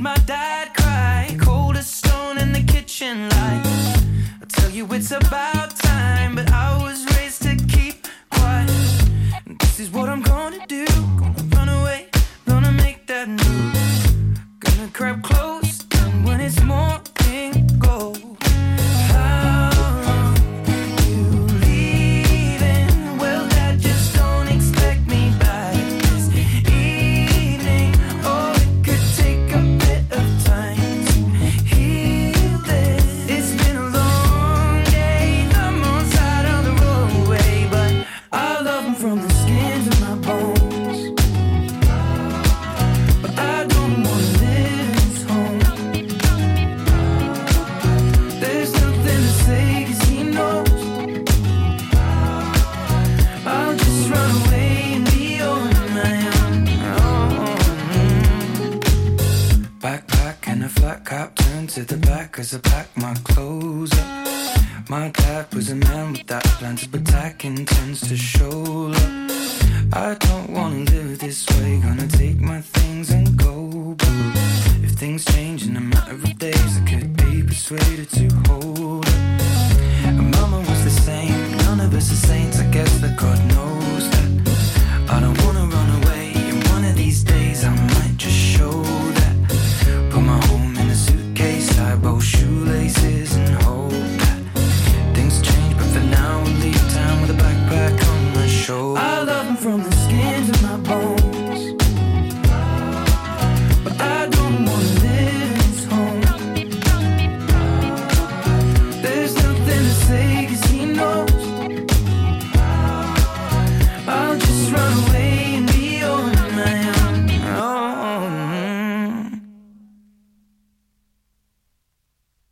my dad cry. Cold as stone in the kitchen light. I tell you it's about time, but I was raised to keep quiet. And this is what I'm gonna do. Gonna run away, gonna make that move. Gonna grab close, and when it's morning, go. To the back as I pack my clothes up. My dad was a man without plans of attack, intends to show up. I don't wanna live this way, gonna take my things and go. But if things change in a matter of days, I could be persuaded to hold up. And mama was the same, none of us are saints, I guess that God knows that. I don't wanna run away, and one of these days I might just show that. Put my home in a suitcase, tie both shoelaces and hope that things change, but for now we'll leave town with a backpack on my shoulder. I love him from the skins of my bones, but I don't wanna live in his home. There's nothing to say.